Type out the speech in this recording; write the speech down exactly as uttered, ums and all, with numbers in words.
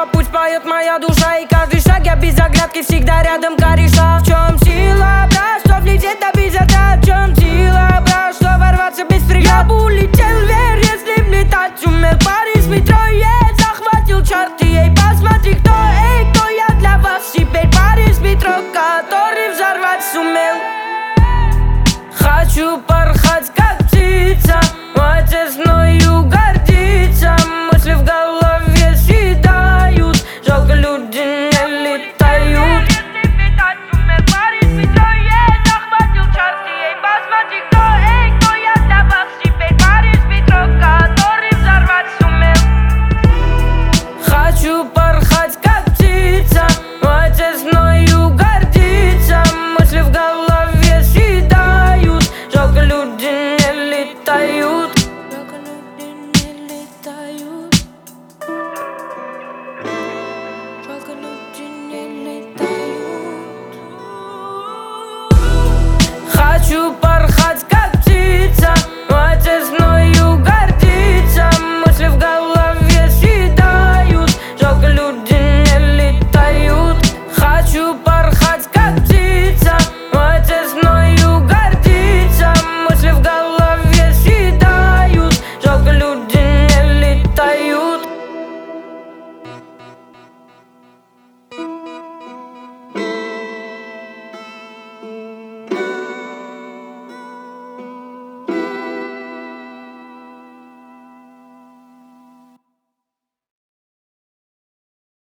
пусть поет моя душа. И каждый шаг я без оглядки, всегда рядом кореша. В чем сила, брат, что влететь добить это? В чем сила, брат, что ворваться без преград? Я бы улетел вверх, если б летать умел. Парень с метро едет, захватил чарты. Эй, посмотри, кто, эй, кто я для вас теперь. Парень с метро, который взорвать сумел. Хочу порхать, как птица, мой отец мною гордится. Мысли в голове съедают, жалко, люди не летают. Если летать умел, парень с метро едет, захватил чарты. Эй, посмотри, кто, эй, кто я для вас теперь. Парень с метро, который взорвать сумел. Хочу порхать, как птица, мой отец мною гордится. Мысли в голове съедают, жалко, люди не летают. Жалко, люди не летают. Жалко, люди не летают. Хочу